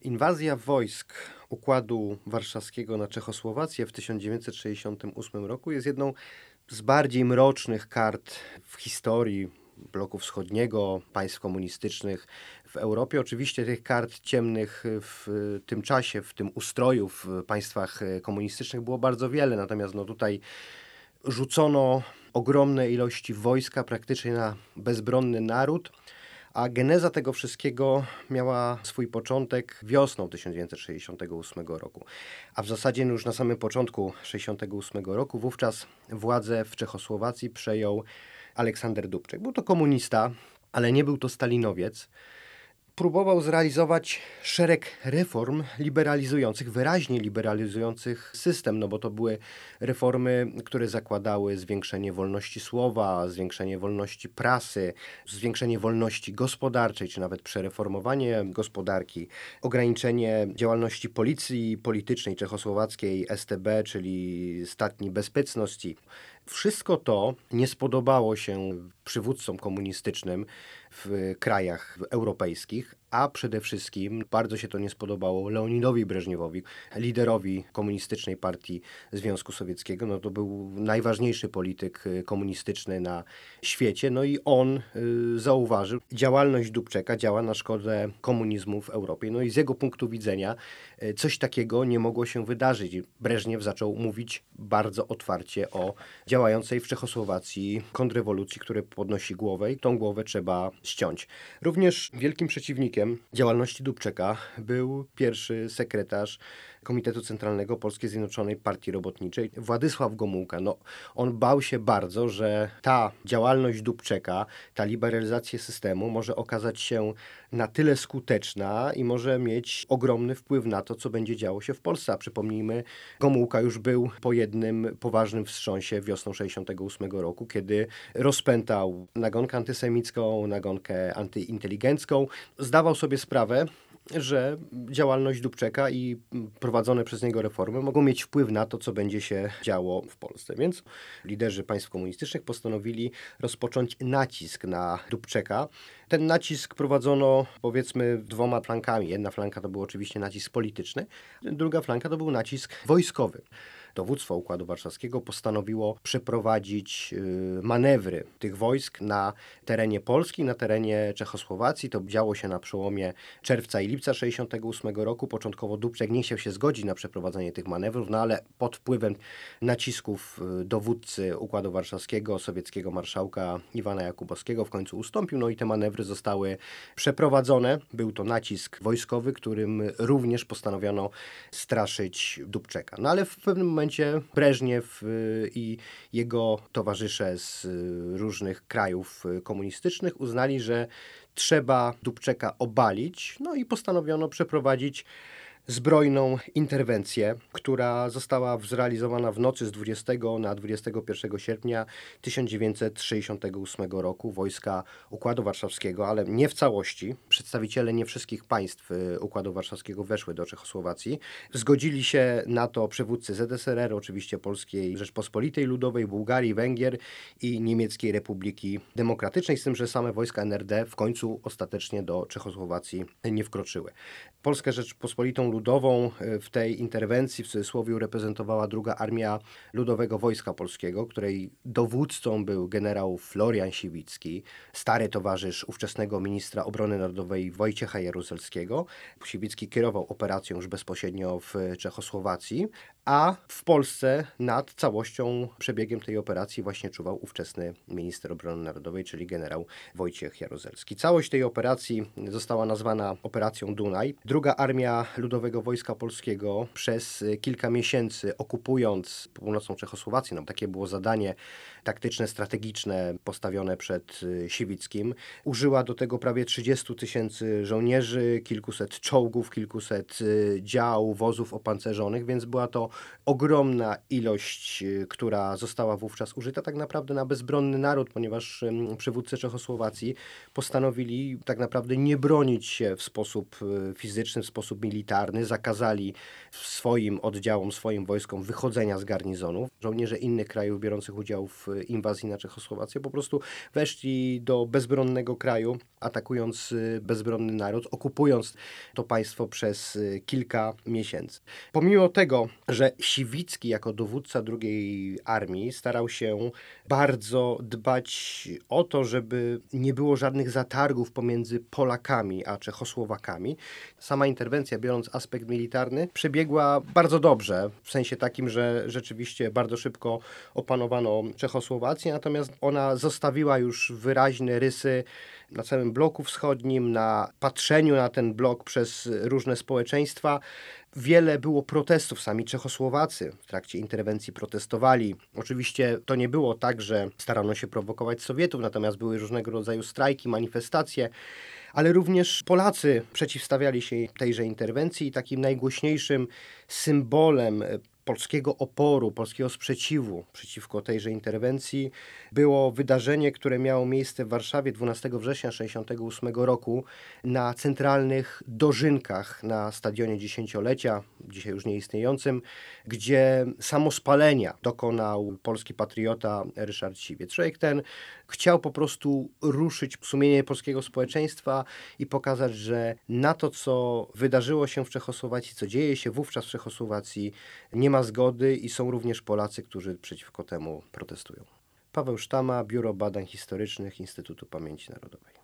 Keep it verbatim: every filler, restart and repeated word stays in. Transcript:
Inwazja wojsk Układu Warszawskiego na Czechosłowację w tysiąc dziewięćset sześćdziesiątym ósmym roku jest jedną z bardziej mrocznych kart w historii bloku wschodniego, państw komunistycznych w Europie. Oczywiście tych kart ciemnych w tym czasie, w tym ustroju w państwach komunistycznych było bardzo wiele, natomiast no tutaj rzucono ogromne ilości wojska praktycznie na bezbronny naród, a geneza tego wszystkiego miała swój początek wiosną tysiąc dziewięćset sześćdziesiątego ósmego roku. A w zasadzie już na samym początku tysiąc dziewięćset sześćdziesiątego ósmego roku wówczas władzę w Czechosłowacji przejął Aleksander Dubček. Był to komunista, ale nie był to stalinowiec. Próbował zrealizować szereg reform liberalizujących, wyraźnie liberalizujących system, no bo to były reformy, które zakładały zwiększenie wolności słowa, zwiększenie wolności prasy, zwiększenie wolności gospodarczej, czy nawet przereformowanie gospodarki, ograniczenie działalności policji politycznej czechosłowackiej S T B, czyli Statni Bezpieczności. Wszystko to nie spodobało się przywódcom komunistycznym w krajach europejskich, a przede wszystkim bardzo się to nie spodobało Leonidowi Breżniewowi, liderowi komunistycznej partii Związku Sowieckiego. No to był najważniejszy polityk komunistyczny na świecie. No i on y, zauważył, działalność Dubčeka działa na szkodę komunizmu w Europie. No i z jego punktu widzenia y, coś takiego nie mogło się wydarzyć. Breżniew zaczął mówić bardzo otwarcie o działającej w Czechosłowacji kontrrewolucji, które podnosi głowę i tą głowę trzeba ściąć. Również wielkim przeciwnikiem działalności Dubčeka był pierwszy sekretarz Komitetu Centralnego Polskiej Zjednoczonej Partii Robotniczej, Władysław Gomułka. No, on bał się bardzo, że ta działalność Dubčeka, ta liberalizacja systemu może okazać się na tyle skuteczna i może mieć ogromny wpływ na to, co będzie działo się w Polsce. A przypomnijmy, Gomułka już był po jednym poważnym wstrząsie wiosną tysiąc dziewięćset sześćdziesiątego ósmego roku, kiedy rozpętał nagonkę antysemicką, nagonkę antyinteligencką. Zdawał sobie sprawę, że działalność Dubčeka i prowadzone przez niego reformy mogą mieć wpływ na to, co będzie się działo w Polsce. Więc liderzy państw komunistycznych postanowili rozpocząć nacisk na Dubčeka. Ten nacisk prowadzono, powiedzmy, dwoma flankami. Jedna flanka to był oczywiście nacisk polityczny, druga flanka to był nacisk wojskowy. Dowództwo Układu Warszawskiego postanowiło przeprowadzić manewry tych wojsk na terenie Polski, na terenie Czechosłowacji. To działo się na przełomie czerwca i lipca tysiąc dziewięćset sześćdziesiątego ósmego roku. Początkowo Dubček nie chciał się zgodzić na przeprowadzenie tych manewrów, no ale pod wpływem nacisków dowódcy Układu Warszawskiego, sowieckiego marszałka Iwana Jakubowskiego w końcu ustąpił, no i te manewry zostały przeprowadzone. Był to nacisk wojskowy, którym również postanowiono straszyć Dubčeka. No ale w pewnym momencie Breżniew i jego towarzysze z różnych krajów komunistycznych uznali, że trzeba Dubčeka obalić, no i postanowiono przeprowadzić zbrojną interwencję, która została zrealizowana w nocy z dwudziestego na dwudziestego pierwszego sierpnia tysiąc dziewięćset sześćdziesiątego ósmego roku. Wojska Układu Warszawskiego, ale nie w całości. Przedstawiciele nie wszystkich państw Układu Warszawskiego weszły do Czechosłowacji. Zgodzili się na to przywódcy Z S R R, oczywiście Polskiej Rzeczpospolitej Ludowej, Bułgarii, Węgier i Niemieckiej Republiki Demokratycznej, z tym, że same wojska N R D w końcu ostatecznie do Czechosłowacji nie wkroczyły. Polskę Rzeczpospolitą Ludową w tej interwencji w cudzysłowie reprezentowała druga Armia Ludowego Wojska Polskiego, której dowódcą był generał Florian Siwicki, stary towarzysz ówczesnego ministra obrony narodowej Wojciecha Jaruzelskiego. Siwicki kierował operacją już bezpośrednio w Czechosłowacji, a w Polsce nad całością przebiegiem tej operacji właśnie czuwał ówczesny minister obrony narodowej, czyli generał Wojciech Jaruzelski. Całość tej operacji została nazwana Operacją Dunaj. Druga Armia Ludowego Wojska Polskiego przez kilka miesięcy okupując północną Czechosłowację, no takie było zadanie taktyczne, strategiczne postawione przed Siwickim, użyła do tego prawie trzydziestu tysięcy żołnierzy, kilkuset czołgów, kilkuset dział, wozów opancerzonych, więc była to ogromna ilość, która została wówczas użyta tak naprawdę na bezbronny naród, ponieważ przywódcy Czechosłowacji postanowili tak naprawdę nie bronić się w sposób fizyczny, w sposób militarny, militarny, zakazali swoim oddziałom, swoim wojskom wychodzenia z garnizonów. Żołnierze innych krajów biorących udział w inwazji na Czechosłowację po prostu weszli do bezbronnego kraju, atakując bezbronny naród, okupując to państwo przez kilka miesięcy. Pomimo tego, że Siwicki jako dowódca drugiej armii starał się bardzo dbać o to, żeby nie było żadnych zatargów pomiędzy Polakami a Czechosłowakami, sama interwencja, biorąc aspekt militarny, przebiegła bardzo dobrze, w sensie takim, że rzeczywiście bardzo szybko opanowano Czechosłowację, natomiast ona zostawiła już wyraźne rysy na całym bloku wschodnim, na patrzeniu na ten blok przez różne społeczeństwa. Wiele było protestów, sami Czechosłowacy w trakcie interwencji protestowali. Oczywiście to nie było tak, że starano się prowokować Sowietów, natomiast były różnego rodzaju strajki, manifestacje, ale również Polacy przeciwstawiali się tejże interwencji i takim najgłośniejszym symbolem polskiego oporu, polskiego sprzeciwu przeciwko tejże interwencji było wydarzenie, które miało miejsce w Warszawie dwunastego września tysiąc dziewięćset sześćdziesiątego ósmego roku na centralnych dożynkach na Stadionie Dziesięciolecia, dzisiaj już nieistniejącym, gdzie samospalenia dokonał polski patriota Ryszard Siwiec. Człowiek ten chciał po prostu ruszyć sumienie polskiego społeczeństwa i pokazać, że na to, co wydarzyło się w Czechosłowacji, co dzieje się wówczas w Czechosłowacji, nie ma zgody i są również Polacy, którzy przeciwko temu protestują. Paweł Sztama, Biuro Badań Historycznych Instytutu Pamięci Narodowej.